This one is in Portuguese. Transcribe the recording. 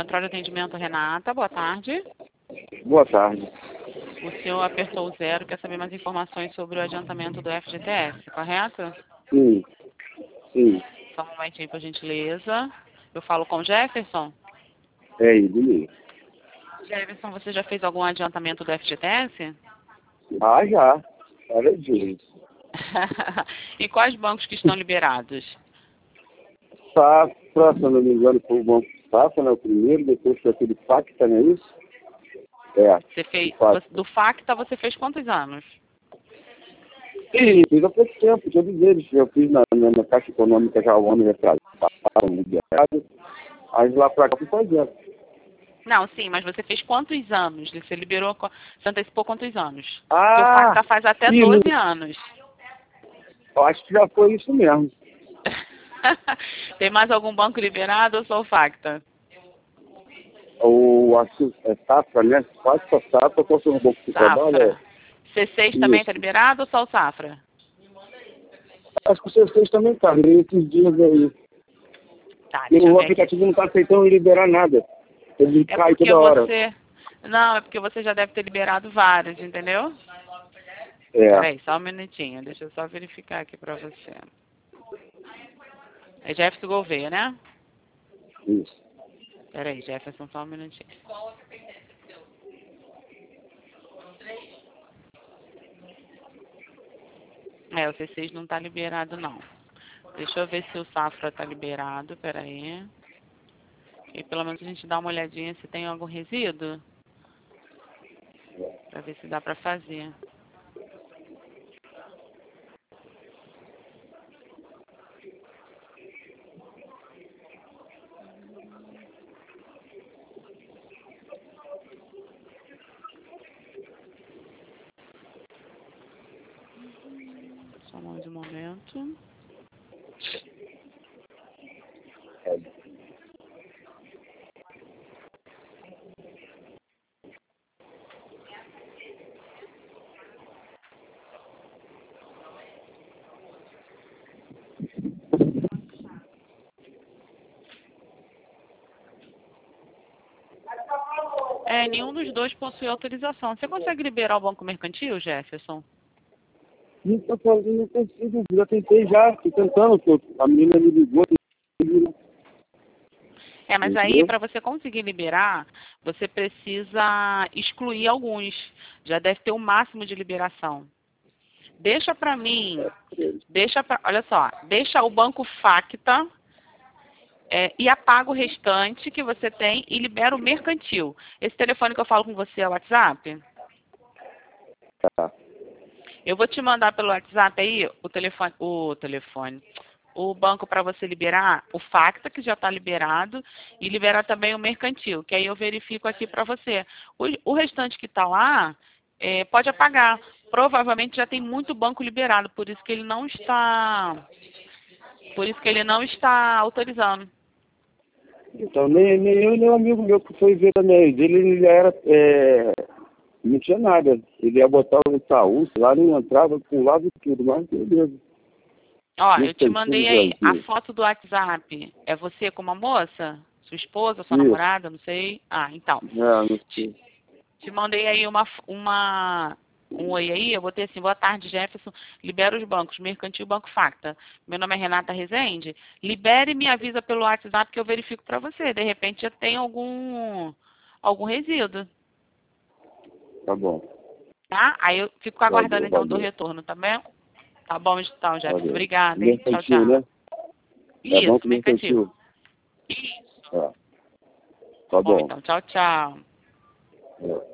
Central de Atendimento Renata, boa tarde. Boa tarde. O senhor apertou o 0, quer saber mais informações sobre o adiantamento do FGTS, correto? Sim, sim. Só um momentinho, por gentileza. Eu falo com o Jefferson. É ele mesmo. Jefferson, você já fez algum adiantamento do FGTS? Ah, já. Era disso. E quais bancos que estão liberados? Safra, se eu não me engano, foi o Banco Safra, né? O primeiro, depois foi aquele Pacta, não é isso? É. Você fez, Pacta. do FACTA você fez quantos anos? Sim, fiz há pouco tempo, todos eles. Eu fiz na Caixa Econômica já o ano atrás. Liberado. Aí lá pra cá fui fazendo. Não, sim, mas você fez quantos anos? Você liberou, você antecipou quantos anos? Ah, Porque o FACTA faz até sim, 12 anos. eu acho que já foi isso mesmo. Tem mais algum banco liberado ou só o FACTA? Acho que é Safra, né? Safra, qual foi o banco que trabalha? Safra. C6 também está liberado ou só o Safra? Acho que vocês também tá, esses dias aí. Tá, E deixa eu o ver aqui. aplicativo não está aceitando liberar nada. Ele É cai porque toda hora. você... Não, é porque você já deve ter liberado vários, entendeu? É. Peraí, só um minutinho. Deixa eu só verificar aqui pra você. É Jefferson Gouveia, né? Isso. Peraí, Jefferson, só um minutinho. É, o C6 não tá liberado, não. Deixa eu ver se o Safra tá liberado, peraí. E pelo menos a gente dá uma olhadinha se tem algum resíduo. Pra ver se dá pra fazer. Só mais um momento. É, nenhum dos dois possui autorização. Você consegue liberar o banco mercantil, Jefferson? Não estou fazendo, não consigo. Já tentei já, estou tentando. A menina me ligou. É, mas aí Entendeu? para você conseguir liberar, você precisa excluir alguns. Já deve ter o máximo de liberação. Deixa para mim, olha só, deixa o banco Facta e apaga o restante que você tem e libera o mercantil. Esse telefone que eu falo com você é o WhatsApp? Tá. Eu vou te mandar pelo WhatsApp aí o banco para você liberar o Facta, que já está liberado, e liberar também o mercantil, que aí eu verifico aqui para você. O restante que está lá, pode apagar. Provavelmente já tem muito banco liberado, por isso que ele não está autorizando. Então, nem eu, nem um amigo meu que foi ver também. Ele já era. Não tinha nada. Ele ia botar o Itaú, lá não entrava, pulava tudo, mas beleza. Ó, Não eu te sei, mandei tudo aí a vazio. foto do WhatsApp. É você com uma moça? Sua esposa, sua Isso. namorada, não sei. Ah, então. Não sei. Te mandei aí um oi aí, eu botei assim, boa tarde, Jefferson, libera os bancos, Mercantil, Banco Facta. Meu nome é Renata Rezende, libere e me avisa pelo WhatsApp que eu verifico para você. De repente já tem algum resíduo, Tá bom. tá? Aí eu fico aguardando Valeu, então do valeu. retorno, tá bem? Tá bom então, Jefferson. Valeu. Obrigada, hein? Tchau, Mercantil, tchau. né? É Isso, banco Mercantil. mercantil? Isso. Tá. Tá Tá bom bom. então. Tchau, tchau. É.